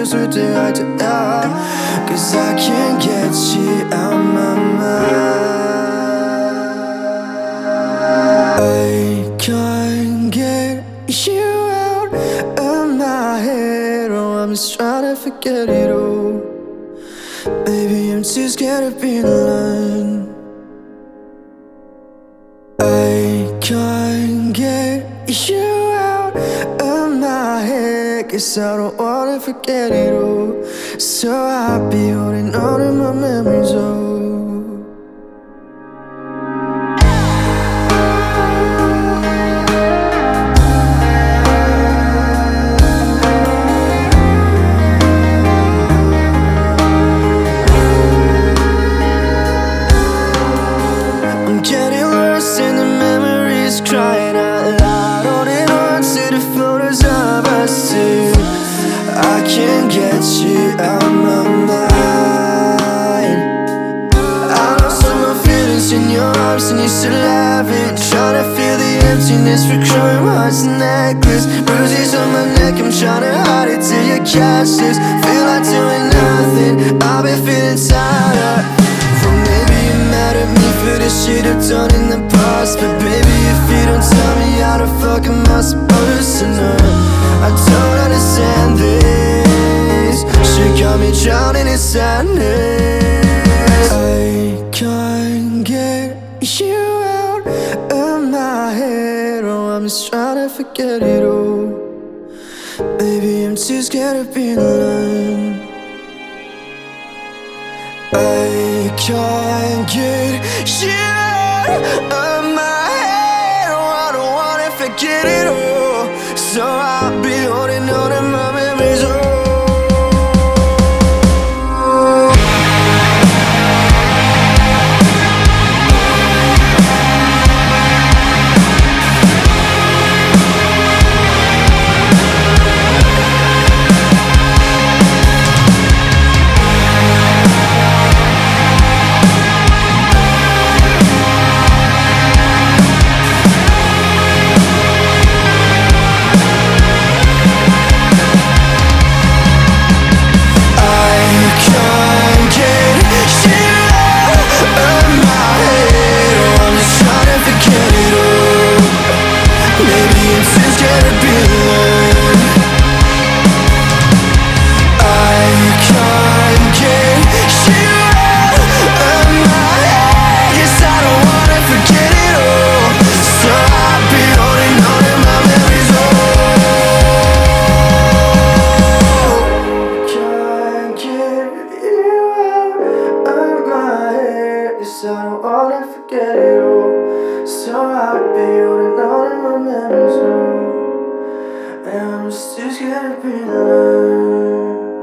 웃을 때 할 때야. Cause I can't get you out my mind. I can't get you out of my head. Oh, I'm just trying to forget it all. Baby, I'm too scared of being alone. I can't get you out of my head, 'cause I don't wanna forget it all. So I'll be holding on to my memories, oh. I'm getting lost in the memories, crying out loud, holding on to the photos of us two. I can't get you out of my mind. I lost all my feelings in your arms and you still have it. Trying to feel the emptiness for crying hearts and necklace. Bruises on my neck, I'm trying to hide it till you catch this. Feel like doing nothing, I've been feeling tired. Well, maybe you're mad at me for the shit I've done in the past, but baby, if you don't tell me, how the fuck am I supposed to know? I don't understand this. She got me drowning in sadness. I can't get you out of my head. Oh, I'm just trying to forget it all. Baby, I'm too scared of being alone. I can't get you out of my head. Oh, I don't wanna forget it all. So I'll be holding on to my memories, oh. I don't wanna forget it all. So I'll be holding on to my memories, oh. And I'm just too scared of being alone.